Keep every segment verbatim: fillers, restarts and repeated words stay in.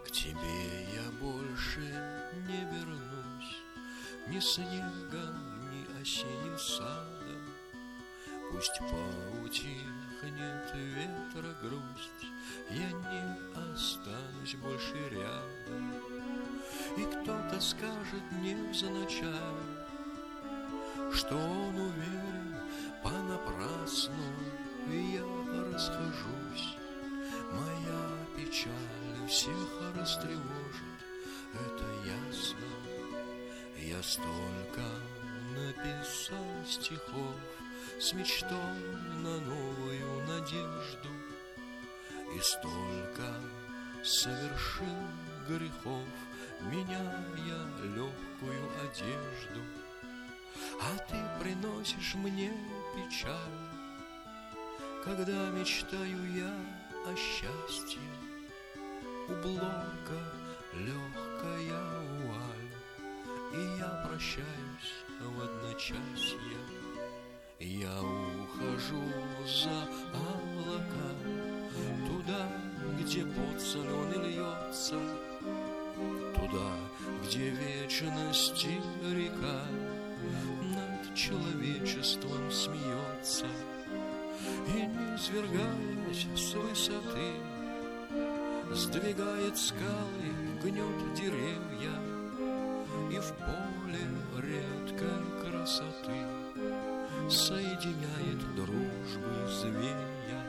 К тебе я больше не вернусь ни снегом, ни осенним садом. Пусть поутихнет ветра грусть, я не останусь больше рядом. И кто-то скажет невзначай, что он уверен понапрасну, и я расхожусь. Моя печаль всех растревожит, это ясно. Я столько написал стихов с мечтой на новую надежду, и столько совершил грехов, меняя легкую одежду. А ты приносишь мне печаль, когда мечтаю я о счастье. У блока легкая вуаль, и я прощаюсь в одночасье. Я ухожу за облака, туда, где пот соленый льется, туда, где вечности река над человечеством смеется. И, низвергаясь с высоты, сдвигает скалы, гнет деревья, и в поле редкой красоты соединяет дружбы звенья.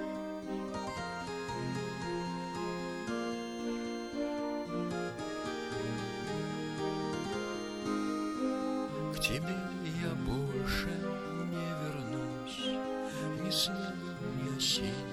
К тебе я больше не вернусь ни снегом, ни осенью